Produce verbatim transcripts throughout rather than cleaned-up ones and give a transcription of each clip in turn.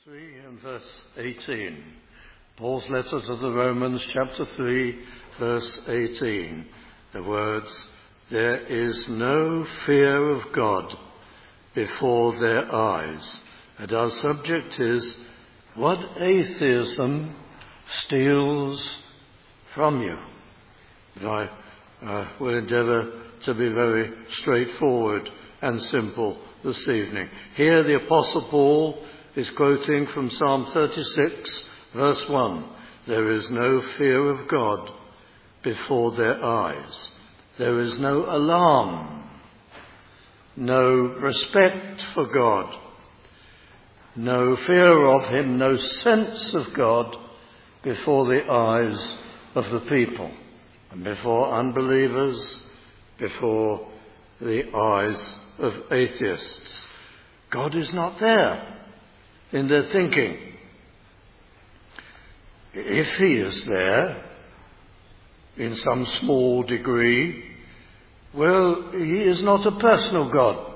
three and verse eighteen. Paul's letter to the Romans, chapter three, verse eighteen. The words, "There is no fear of God before their eyes." And our subject is, what atheism steals from you. I uh, will endeavour to be very straightforward and simple this evening. Here the Apostle Paul is quoting from Psalm thirty-six, verse one. There is no fear of God before their eyes. There is no alarm, no respect for God, no fear of him, no sense of God before the eyes of the people, and before unbelievers, before the eyes of atheists. God is not there in their thinking. If he is there, in some small degree, well, he is not a personal God.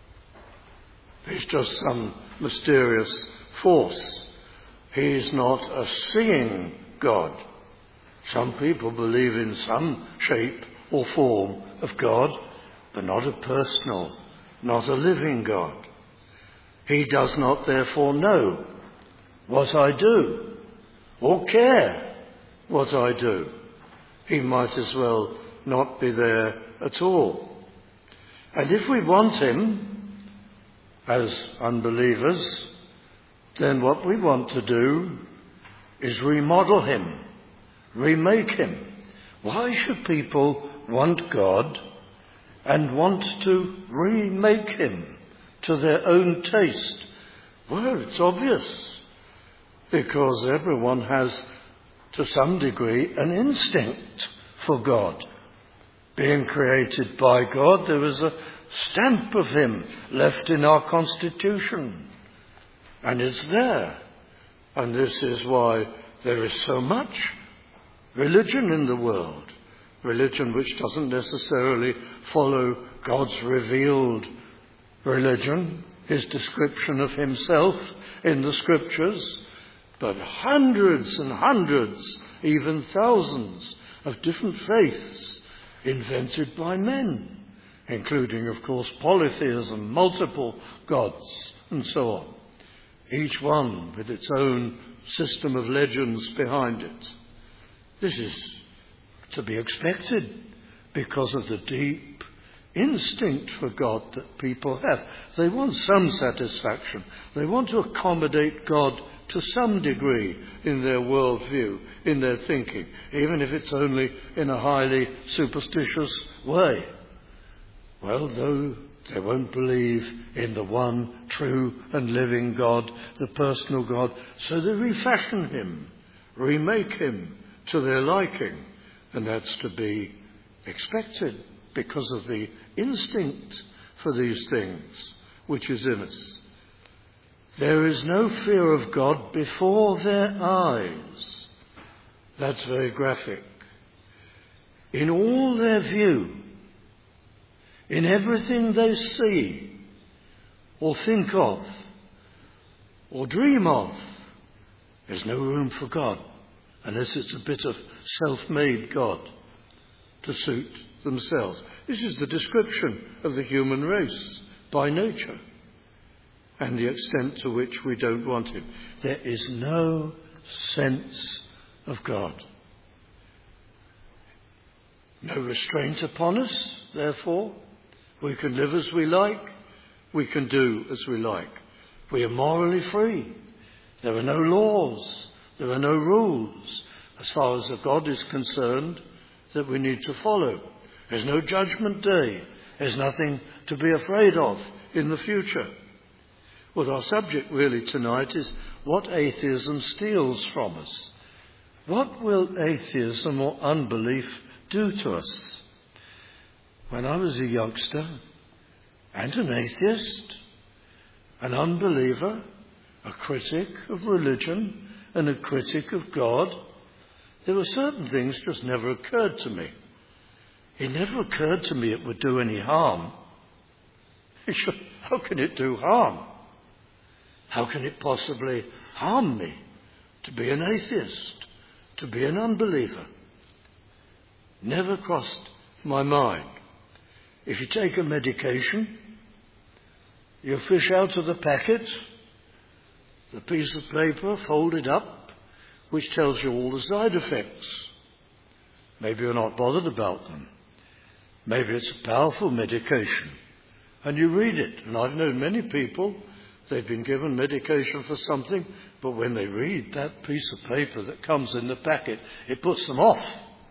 He's just some mysterious force. He is not a seeing God. Some people believe in some shape or form of God, but not a personal, not a living God. He does not therefore know what I do or care what I do. He might as well not be there at all. And if we want him as unbelievers, then what we want to do is remodel him, remake him. Why should people want God and want to remake him to their own taste? Well, it's obvious, because everyone has, to some degree, an instinct for God. Being created by God, there is a stamp of him left in our constitution, and it's there. And this is why there is so much religion in the world. Religion which doesn't necessarily follow God's revealed religion, his description of himself in the scriptures, but hundreds and hundreds, even thousands of different faiths invented by men, including, of course, polytheism, multiple gods, and so on. Each one with its own system of legends behind it. This is to be expected because of the deep instinct for God that people have. They want some satisfaction. They want to accommodate God to some degree in their worldview, in their thinking, even if it's only in a highly superstitious way. Well, though they won't believe in the one true and living God, the personal God, so they refashion him, remake him to their liking, and that's to be expected because of the instinct for these things which is in us. There is no fear of God before their eyes. That's very graphic. In all their view, in everything they see, or think of, or dream of, there's no room for God, unless it's a bit of self-made God to suit themselves. This is the description of the human race by nature, and the extent to which we don't want him. There is no sense of God. No restraint upon us, therefore. We can live as we like. We can do as we like. We are morally free. There are no laws. There are no rules, as far as God is concerned, that we need to follow. There's no judgment day. There's nothing to be afraid of in the future. Well, our subject really tonight is what atheism steals from us. What will atheism or unbelief do to us? When I was a youngster and an atheist, an unbeliever, a critic of religion and a critic of God, there were certain things just never occurred to me. It never occurred to me it would do any harm. How can it do harm? How can it possibly harm me to be an atheist, to be an unbeliever? Never crossed my mind. If you take a medication, you fish out of the packet the piece of paper folded up which tells you all the side effects. Maybe you're not bothered about them. Maybe it's a powerful medication and you read it. And I've known many people, they've been given medication for something, but when they read that piece of paper that comes in the packet, it puts them off.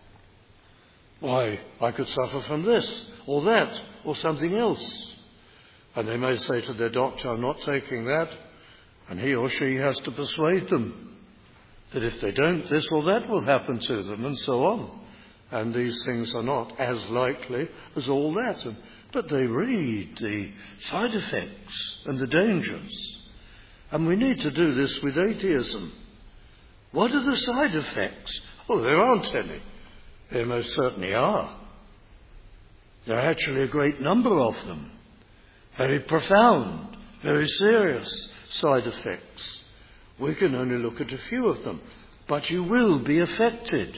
Why, I could suffer from this or that or something else. And they may say to their doctor, I'm not taking that. And he or she has to persuade them that if they don't, this or that will happen to them, and so on. And these things are not as likely as all that. And, but they read the side effects and the dangers. And we need to do this with atheism. What are the side effects? Oh, there aren't any. There most certainly are. There are actually a great number of them. Very profound, very serious side effects. We can only look at a few of them, but you will be affected.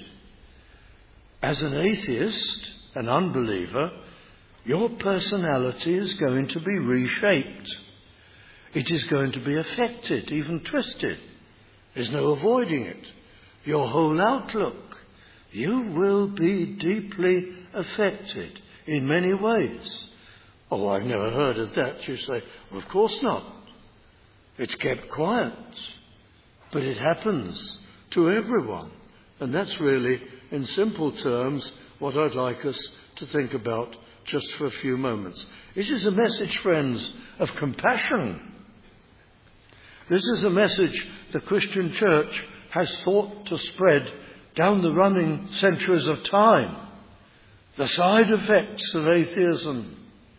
As an atheist, an unbeliever, your personality is going to be reshaped. It is going to be affected, even twisted. There's no avoiding it. Your whole outlook, you will be deeply affected in many ways. Oh, I've never heard of that. You say, well, of course not. It's kept quiet. But it happens to everyone. And that's really, in simple terms, what I'd like us to think about just for a few moments. It is a message, friends, of compassion. This is a message the Christian church has sought to spread down the running centuries of time. The side effects of atheism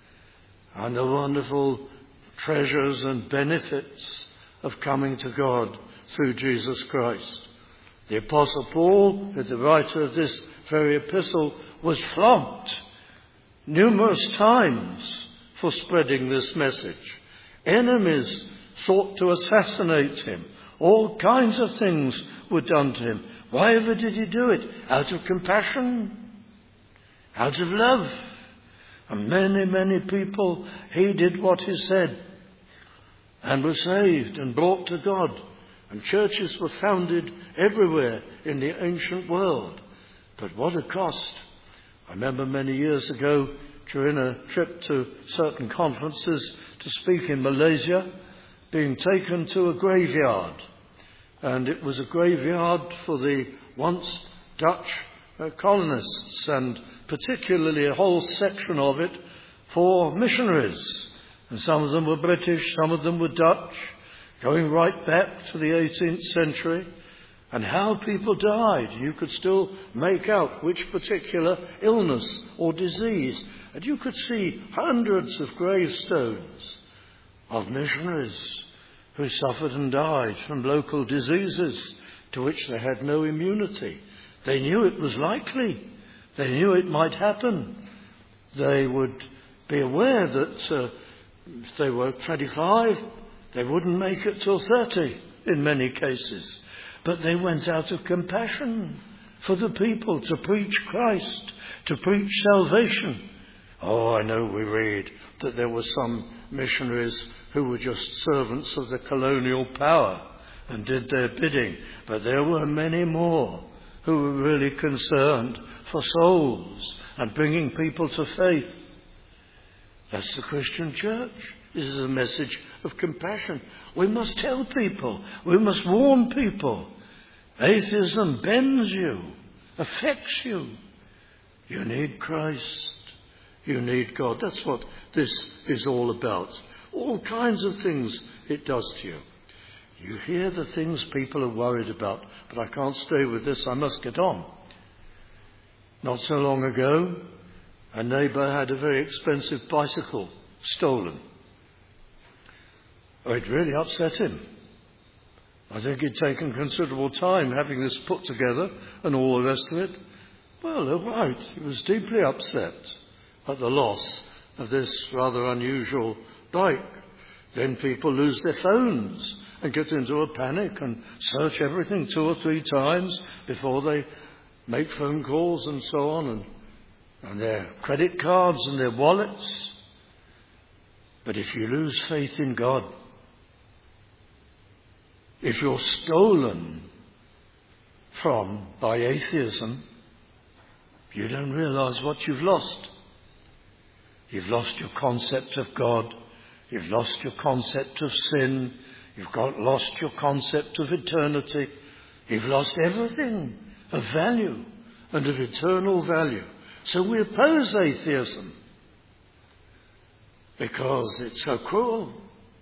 and the wonderful treasures and benefits of coming to God through Jesus Christ. The Apostle Paul, the writer of this very epistle, was flogged numerous times for spreading this message. Enemies sought to assassinate him. All kinds of things were done to him. Why ever did he do it? Out of compassion, out of love. And many, many people heeded what he said and were saved and brought to God. And churches were founded everywhere in the ancient world. But what a cost. I remember many years ago during a trip to certain conferences to speak in Malaysia, being taken to a graveyard. And it was a graveyard for the once Dutch uh, colonists, and particularly a whole section of it for missionaries. And some of them were British, some of them were Dutch, going right back to the eighteenth century. And how people died. You could still make out which particular illness or disease. And you could see hundreds of gravestones of missionaries who suffered and died from local diseases to which they had no immunity. They knew it was likely. They knew it might happen. They would be aware that uh, if they were twenty-five, they wouldn't make it till thirty in many cases. But they went out of compassion for the people to preach Christ, to preach salvation. Oh, I know we read that there were some missionaries who were just servants of the colonial power and did their bidding. But there were many more who were really concerned for souls and bringing people to faith. That's the Christian church. This is a message of compassion. We must tell people. We must warn people. Atheism bends you, affects you. You need Christ. You need God. That's what this is all about. All kinds of things it does to you. You hear the things people are worried about, but I can't stay with this. I must get on. Not so long ago, a neighbour had a very expensive bicycle stolen. Oh, it really upset him. I think he'd taken considerable time having this put together and all the rest of it. Well, all right, he was deeply upset at the loss of this rather unusual bike. Then people lose their phones and get into a panic and search everything two or three times before they make phone calls and so on, and, and their credit cards and their wallets. But if you lose faith in God, if you're stolen from by atheism, you don't realize what you've lost. You've lost your concept of God. You've lost your concept of sin. You've got lost your concept of eternity. You've lost everything of value and of eternal value. So we oppose atheism because it's so cruel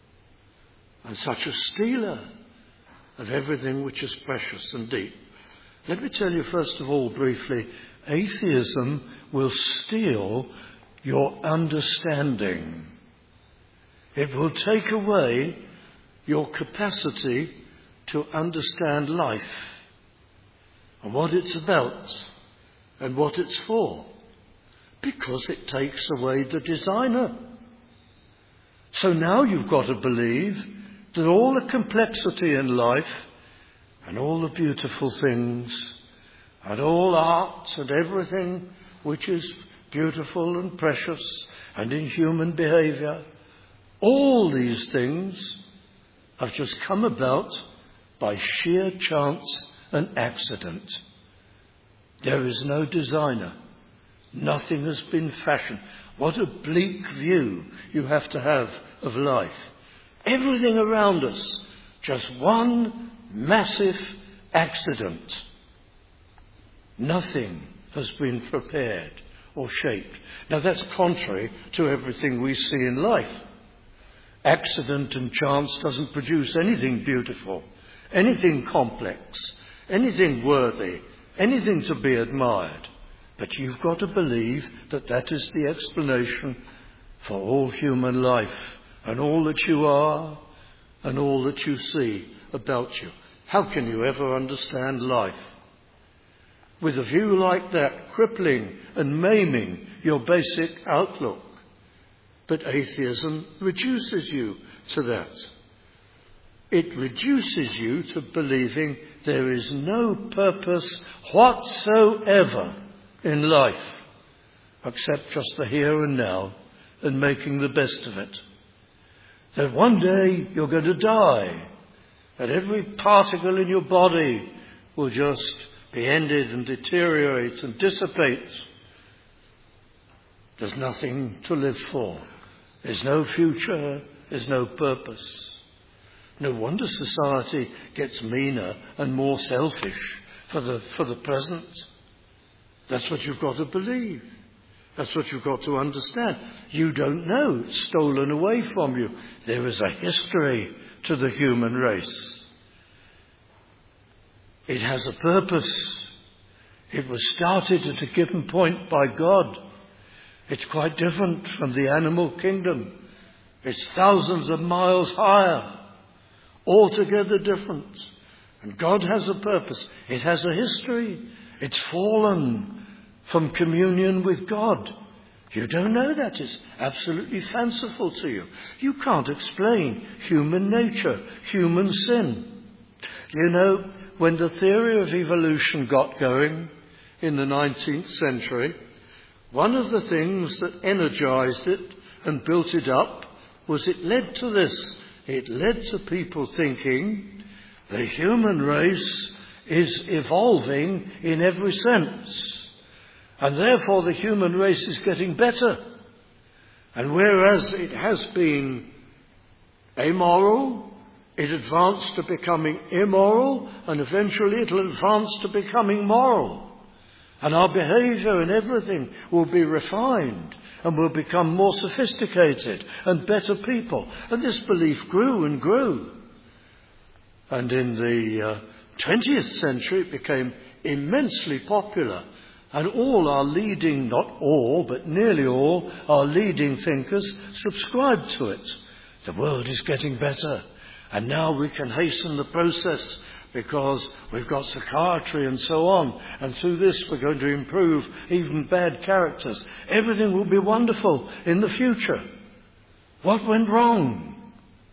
and such a stealer of everything which is precious and deep. Let me tell you first of all briefly, atheism will steal your understanding. It will take away your capacity to understand life and what it's about and what it's for, because it takes away the designer. So now you've got to believe that all the complexity in life and all the beautiful things and all art and everything which is beautiful and precious and in human behavior, all these things have just come about by sheer chance and accident. There is no designer. Nothing has been fashioned. What a bleak view you have to have of life. Everything around us, just one massive accident. Nothing has been prepared or shaped. Now that's contrary to everything we see in life. Accident and chance doesn't produce anything beautiful, anything complex, anything worthy, anything to be admired. But you've got to believe that that is the explanation for all human life and all that you are and all that you see about you. How can you ever understand life with a view like that, crippling and maiming your basic outlook? But atheism reduces you to that. It reduces you to believing there is no purpose whatsoever in life except just the here and now and making the best of it. That one day you're going to die, that every particle in your body will just be ended and deteriorate and dissipate. There's nothing to live for. There's no future. There's no purpose. No wonder society gets meaner and more selfish for the, for the present. That's what you've got to believe. That's what you've got to understand. You don't know. It's stolen away from you. There is a history to the human race. It has a purpose. It was started at a given point by God. It's quite different from the animal kingdom. It's thousands of miles higher. Altogether different. And God has a purpose. It has a history. It's fallen from communion with God. You don't know that. It's absolutely fanciful to you. You can't explain human nature, human sin. You know, when the theory of evolution got going in the nineteenth century, one of the things that energized it and built it up was it led to this. It led to people thinking the human race is evolving in every sense. And therefore the human race is getting better. And whereas it has been amoral, it advanced to becoming immoral, and eventually it will advance to becoming moral. And our behavior and everything will be refined and will become more sophisticated and better people. And this belief grew and grew. And in the uh, twentieth century it became immensely popular. And all our leading, not all, but nearly all, our leading thinkers subscribed to it. The world is getting better. And now we can hasten the process because we've got psychiatry and so on. And through this we're going to improve even bad characters. Everything will be wonderful in the future. What went wrong?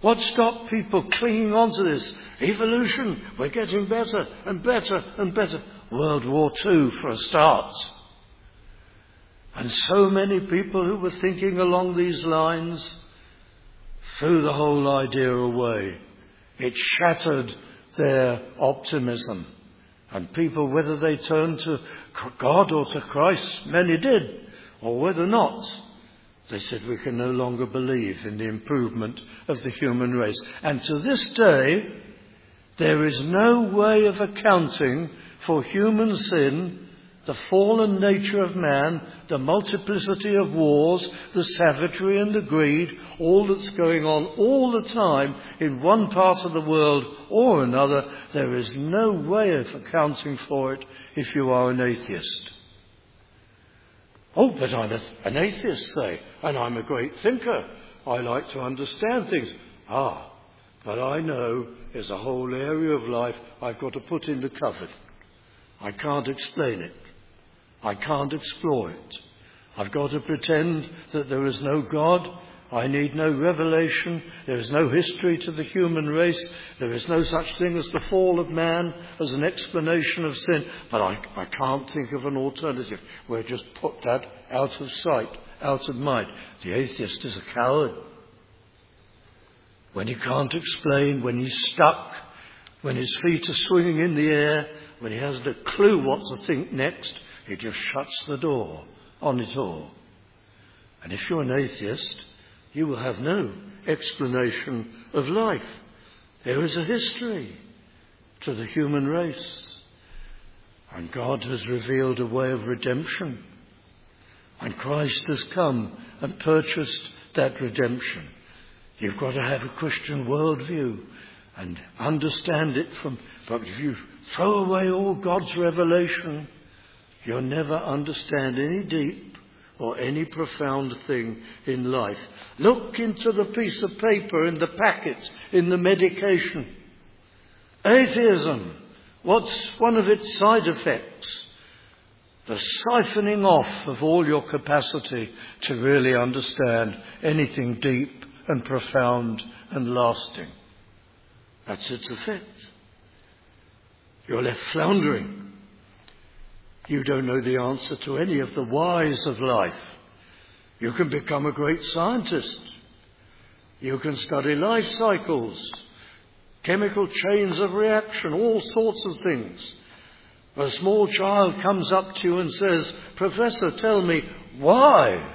What stopped people clinging on to this? Evolution. We're getting better and better and better. World War Two for a start. And so many people who were thinking along these lines threw the whole idea away. It shattered their optimism. And people, whether they turned to God or to Christ, many did, or whether not, they said we can no longer believe in the improvement of the human race. And to this day, there is no way of accounting for human sin, the fallen nature of man, the multiplicity of wars, the savagery and the greed, all that's going on all the time in one part of the world or another. There is no way of accounting for it if you are an atheist. Oh, but I'm a, an atheist, say, and I'm a great thinker. I like to understand things. Ah, but I know there's a whole area of life I've got to put in the cupboard. I can't explain it. I can't explore it. I've got to pretend that there is no God. I need no revelation. There is no history to the human race. There is no such thing as the fall of man as an explanation of sin. But I, I can't think of an alternative. We'll just put that out of sight, out of mind. The atheist is a coward. When he can't explain, when he's stuck, when his feet are swinging in the air, when he has no clue what to think next, he just shuts the door on it all. And if you're an atheist, you will have no explanation of life. There is a history to the human race. And God has revealed a way of redemption. And Christ has come and purchased that redemption. You've got to have a Christian worldview and understand it from... But if you throw away all God's revelation, you'll never understand any deep or any profound thing in life. Look into the piece of paper in the packet, in the medication. Atheism, what's one of its side effects? The siphoning off of all your capacity to really understand anything deep and profound and lasting. That's its effect. You're left floundering. You don't know the answer to any of the whys of life. You can become a great scientist. You can study life cycles, chemical chains of reaction, all sorts of things. A small child comes up to you and says, "Professor, tell me why."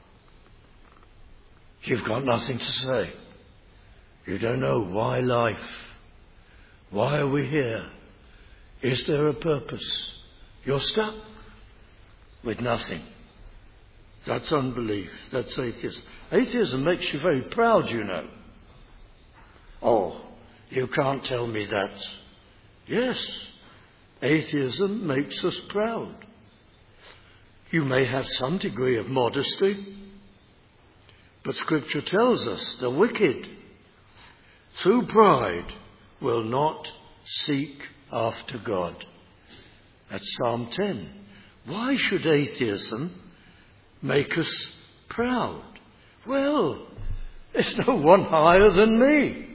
You've got nothing to say. You don't know why life. Why are we here? Is there a purpose? You're stuck with nothing. That's unbelief. That's atheism. Atheism makes you very proud, you know. Oh, you can't tell me that. Yes, atheism makes us proud. You may have some degree of modesty, but Scripture tells us the wicked, through pride, will not seek after God. That's Psalm ten. Why should atheism make us proud? Well, there's no one higher than me.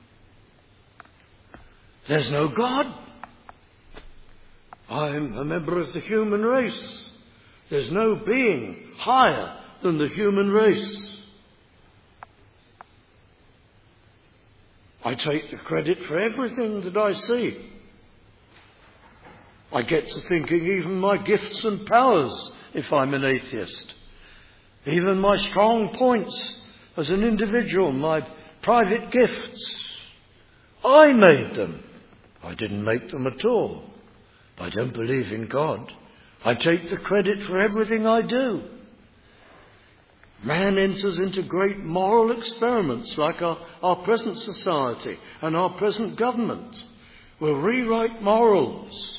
There's no God. I'm a member of the human race. There's no being higher than the human race. I take the credit for everything that I see. I get to thinking even my gifts and powers, if I'm an atheist, even my strong points as an individual, my private gifts, I made them. I didn't make them at all. I don't believe in God. I take the credit for everything I do. Man enters into great moral experiments like our, our present society and our present government will rewrite morals.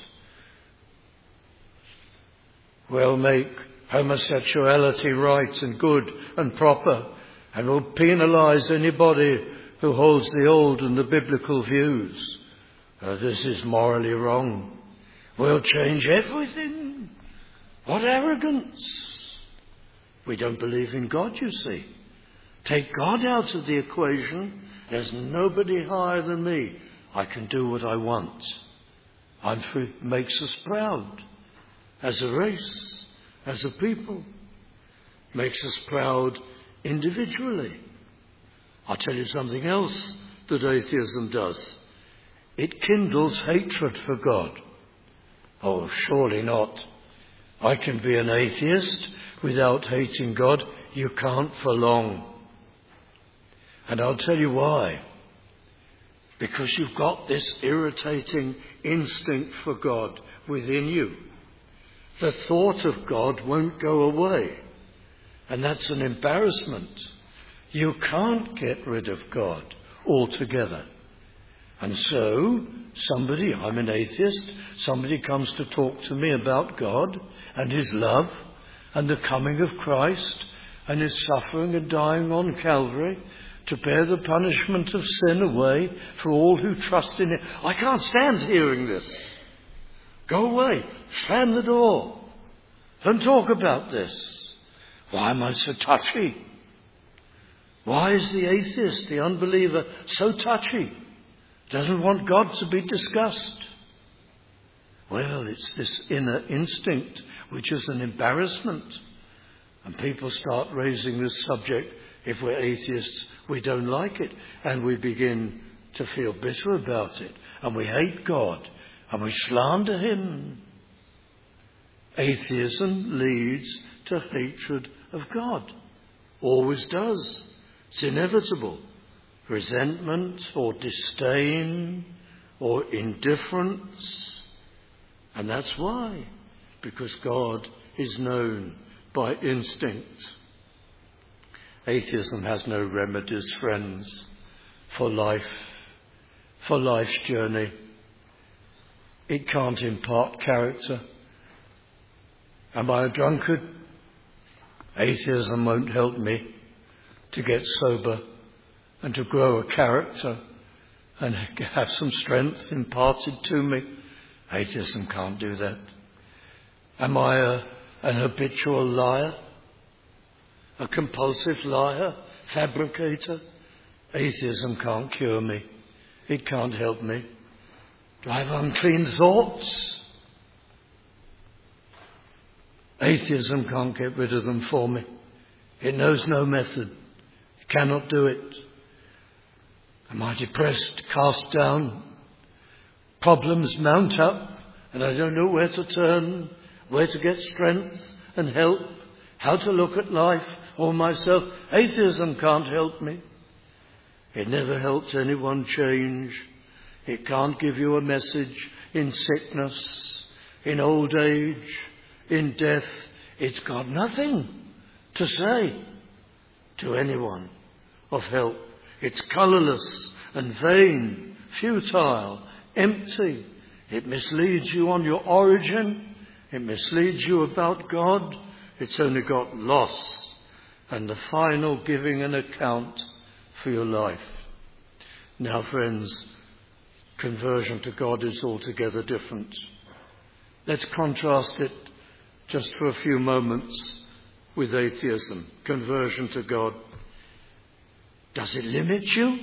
We'll make homosexuality right and good and proper, and will penalise anybody who holds the old and the biblical views. Uh, this is morally wrong. We'll change everything. What arrogance! We don't believe in God, you see. Take God out of the equation There's nobody higher than me. I can do what I want. I'm free. Makes us proud as a race, as a people. Makes us proud individually. I'll tell you something else that atheism does. It kindles hatred for God. Oh, surely not. I can be an atheist without hating God. You can't for long. And I'll tell you why. Because you've got this irritating instinct for God within you. The thought of God won't go away. And that's an embarrassment. You can't get rid of God altogether. And so, somebody, I'm an atheist, somebody comes to talk to me about God and his love and the coming of Christ and his suffering and dying on Calvary to bear the punishment of sin away for all who trust in it. I can't stand hearing this. Go away, slam the door, don't talk about this. Why am I so touchy? Why is the atheist, the unbeliever, so touchy? Doesn't want God to be discussed. Well, it's this inner instinct which is an embarrassment. And people start raising this subject. If we're atheists, we don't like it. And we begin to feel bitter about it. And we hate God. And we slander him. Atheism leads to hatred of God. Always does. It's inevitable. Resentment or disdain or indifference. And that's why. Because God is known by instinct. Atheism has no remedies, friends, for life, for life's journey. It can't impart character. Am I a drunkard? Atheism won't help me to get sober and to grow a character and have some strength imparted to me. Atheism can't do that. Am I a, an habitual liar? A compulsive liar? Fabricator? Atheism can't cure me. It can't help me. Do I have unclean thoughts? Atheism can't get rid of them for me. It knows no method. It cannot do it. Am I depressed, cast down? Problems mount up and I don't know where to turn, where to get strength and help, how to look at life or myself. Atheism can't help me. It never helps anyone change. It can't give you a message in sickness, in old age, in death. It's got nothing to say to anyone of help. It's colourless and vain, futile, empty. It misleads you on your origin. It misleads you about God. It's only got loss and the final giving an account for your life. Now, friends, conversion to God is altogether different. Let's contrast it just for a few moments with atheism. Conversion to God. Does it limit you?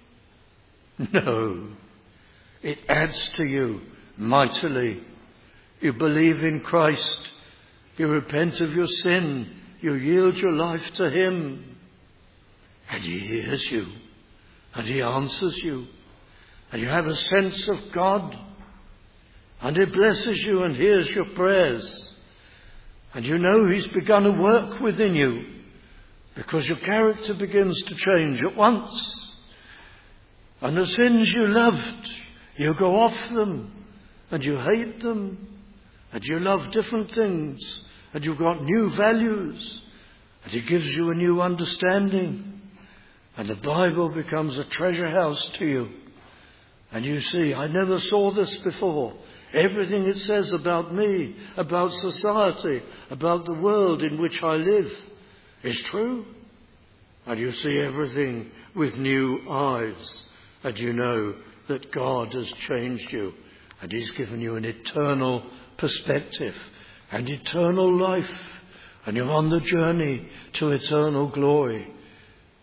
No. It adds to you mightily. You believe in Christ. You repent of your sin. You yield your life to him. And he hears you. And he answers you. And you have a sense of God. And he blesses you and hears your prayers. And you know he's begun a work within you. Because your character begins to change at once. And the sins you loved, you go off them. And you hate them. And you love different things. And you've got new values. And he gives you a new understanding. And the Bible becomes a treasure house to you. And you see, I never saw this before. Everything it says about me, about society, about the world in which I live is true. And you see everything with new eyes. And you know that God has changed you. And he's given you an eternal perspective and eternal life. And you're on the journey to eternal glory.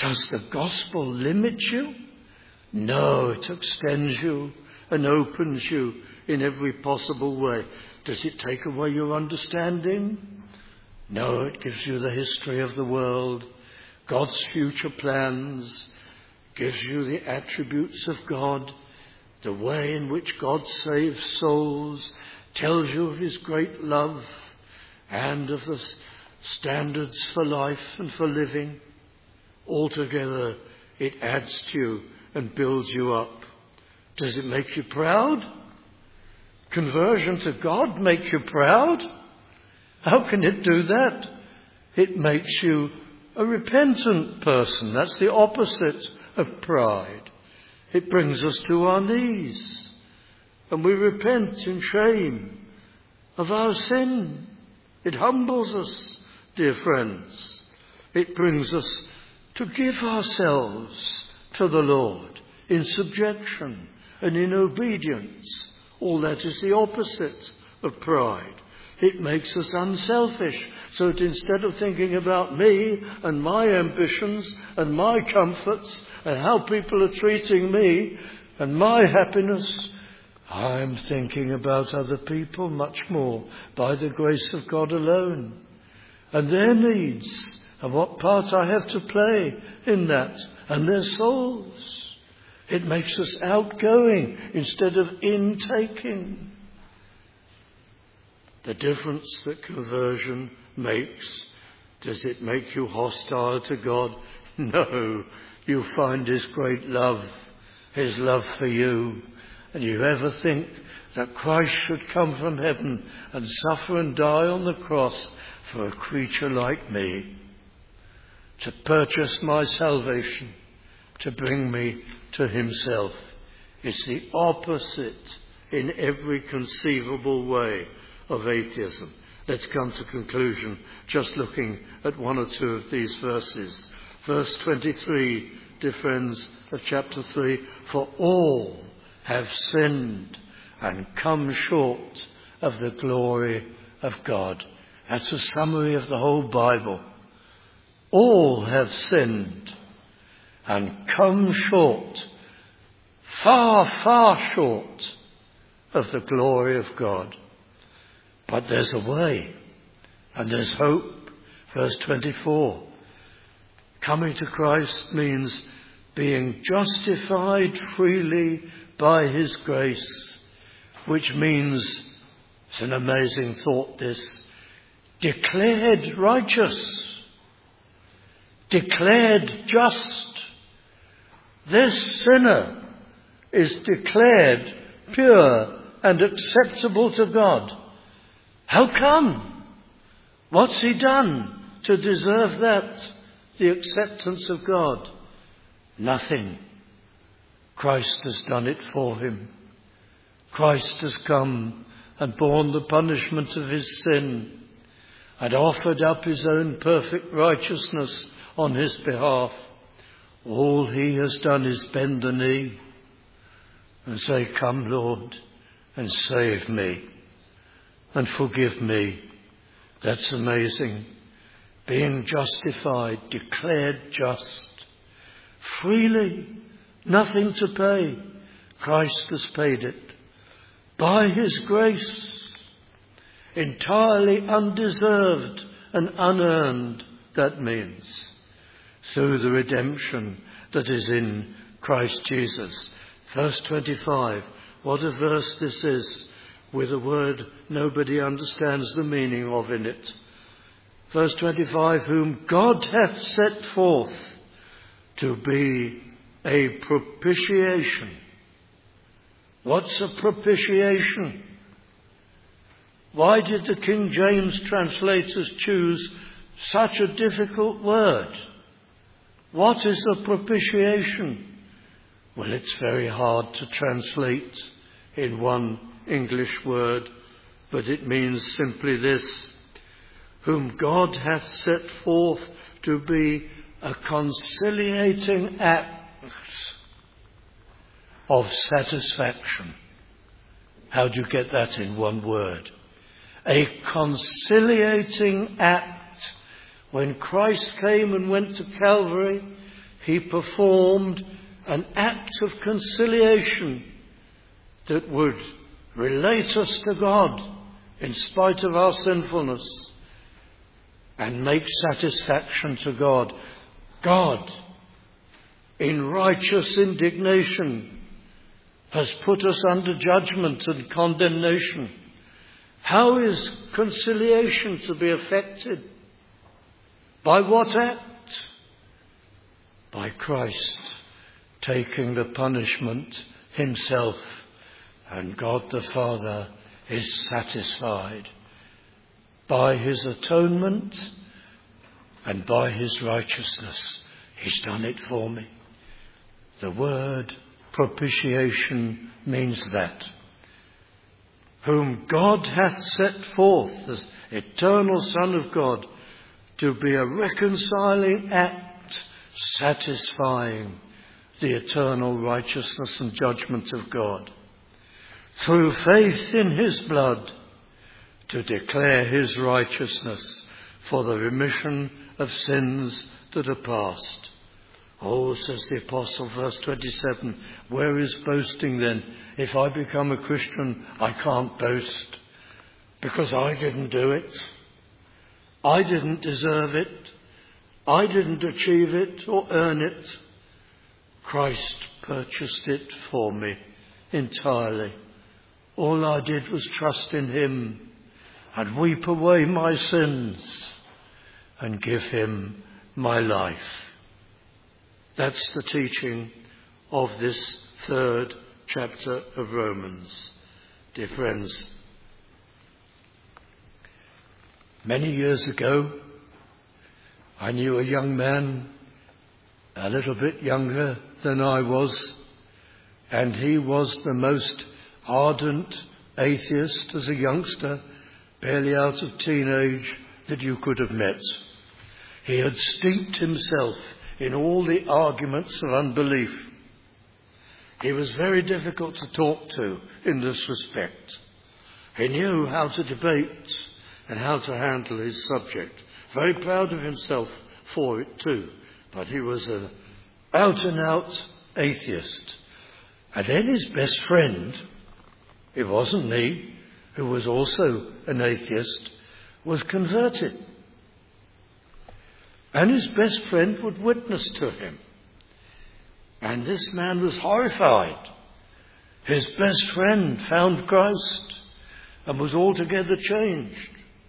Does the gospel limit you? No, it extends you and opens you in every possible way. Does it take away your understanding? No, it gives you the history of the world, God's future plans, gives you the attributes of God, the way in which God saves souls, tells you of his great love and of the standards for life and for living. Altogether, it adds to you and builds you up. Does it make you proud? Conversion to God makes you proud? How can it do that? It makes you a repentant person. That's the opposite of pride. It brings us to our knees, and we repent in shame of our sin. It humbles us, dear friends. It brings us to give ourselves to the Lord in subjection and in obedience. All that is the opposite of pride. It makes us unselfish, so that instead of thinking about me and my ambitions and my comforts and how people are treating me and my happiness, I'm thinking about other people much more by the grace of God alone and their needs and what part I have to play in that and their souls. It makes us outgoing instead of intaking. The difference that conversion makes, does it make you hostile to God? No. You find his great love, his love for you. And you ever think that Christ should come from heaven and suffer and die on the cross for a creature like me, to purchase my salvation, to bring me to himself? It's the opposite in every conceivable way of atheism. Let's come to conclusion just looking at one or two of these verses. Verse twenty-three, dear friends, of chapter three, for all have sinned and come short of the glory of God. That's a summary of the whole Bible. All have sinned and come short, far, far short of the glory of God. But there's a way, and there's hope. Verse twenty-four. Coming to Christ means being justified freely by his grace, which means, it's an amazing thought this, declared righteous, declared just. This sinner is declared pure and acceptable to God. How come? What's he done to deserve that, the acceptance of God? Nothing. Christ has done it for him. Christ has come and borne the punishment of his sin and offered up his own perfect righteousness on his behalf. All he has done is bend the knee and say, come, Lord, and save me and forgive me. That's amazing. Being justified, declared just, freely, nothing to pay. Christ has paid it. By his grace, entirely undeserved and unearned, that means, through the redemption that is in Christ Jesus. Verse twenty-five, what a verse this is, with a word nobody understands the meaning of in it. Verse twenty-five, whom God hath set forth to be a propitiation. What's a propitiation? Why did the King James translators choose such a difficult word? What is a propitiation? Well, it's very hard to translate in one English word, but it means simply this: whom God hath set forth to be a conciliating act of satisfaction. How do you get that in one word? A conciliating act. When Christ came and went to Calvary, he performed an act of conciliation that would relate us to God in spite of our sinfulness and make satisfaction to God. God, in righteous indignation, has put us under judgment and condemnation. How is conciliation to be effected? By what act? By Christ taking the punishment himself, and God the Father is satisfied. By his atonement and by his righteousness, he's done it for me. The word propitiation means that. Whom God hath set forth, the eternal Son of God, to be a reconciling act, satisfying the eternal righteousness and judgment of God. Through faith in his blood, to declare his righteousness for the remission of sins that are past. Oh, says the Apostle, verse twenty-seven, where is boasting then? If I become a Christian, I can't boast, because I didn't do it. I didn't deserve it. I didn't achieve it or earn it. Christ purchased it for me entirely. All I did was trust in him and weep away my sins and give him my life. That's the teaching of this third chapter of Romans. Dear friends, many years ago, I knew a young man, a little bit younger than I was, and he was the most ardent atheist as a youngster, barely out of teenage, that you could have met. He had steeped himself in all the arguments of unbelief. He was very difficult to talk to in this respect. He knew how to debate and how to handle his subject. Very proud of himself for it too. But he was an out-and-out atheist. And then his best friend, it wasn't me, who was also an atheist, was converted. And his best friend would witness to him. And this man was horrified. His best friend found Christ and was altogether changed.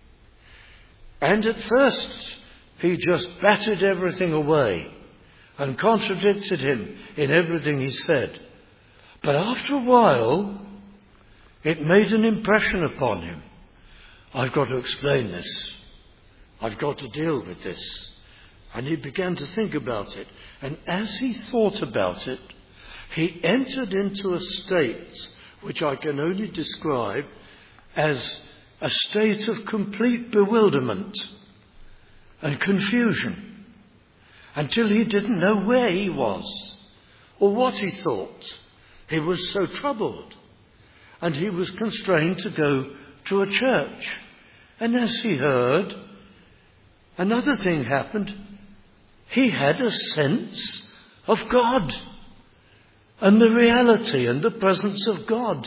And at first, he just batted everything away and contradicted him in everything he said. But after a while, it made an impression upon him. I've got to explain this. I've got to deal with this. And he began to think about it. And as he thought about it, he entered into a state which I can only describe as a state of complete bewilderment and confusion, until he didn't know where he was or what he thought. He was so troubled, and he was constrained to go to a church. And as he heard, another thing happened. He had a sense of God and the reality and the presence of God.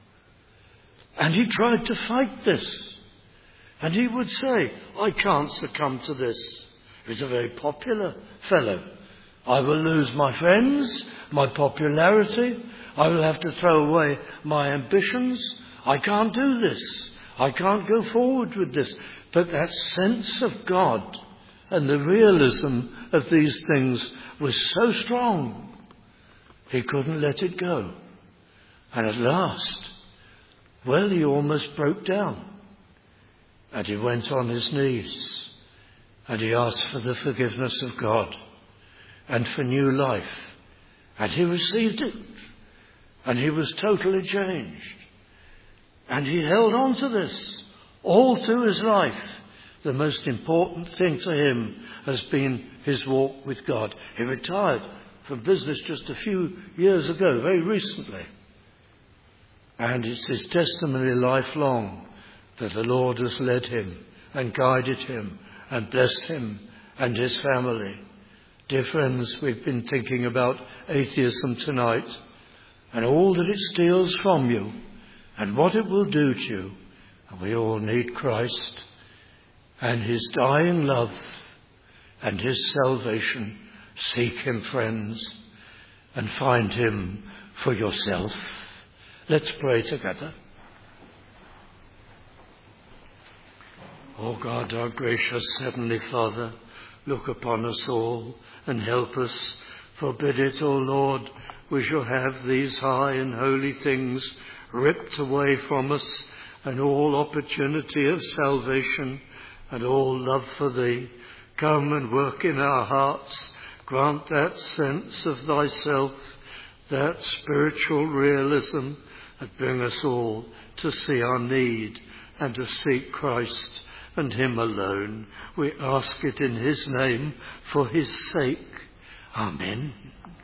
And he tried to fight this. And he would say, I can't succumb to this. He's a very popular fellow. I will lose my friends, my popularity. I will have to throw away my ambitions. I can't do this. I can't go forward with this. But that sense of God and the realism of these things was so strong, he couldn't let it go. And at last, well, he almost broke down. And he went on his knees. And he asked for the forgiveness of God and for new life. And he received it. And he was totally changed. And he held on to this all through his life. The most important thing to him has been his walk with God. He retired from business just a few years ago, very recently. And it's his testimony lifelong that the Lord has led him and guided him and blessed him and his family Dear friends, we've been thinking about atheism tonight and all that it steals from you and what it will do to you. And we all need Christ and his dying love and his salvation. Seek him, friends, and find him for yourself. Let's pray together. O God, our gracious Heavenly Father, look upon us all and help us. Forbid it, O Lord, we shall have these high and holy things ripped away from us, and all opportunity of salvation and all love for thee. Come and work in our hearts. Grant that sense of thyself, that spiritual realism that bring us all to see our need and to seek Christ and him alone. We ask it in his name, for his sake. Amen.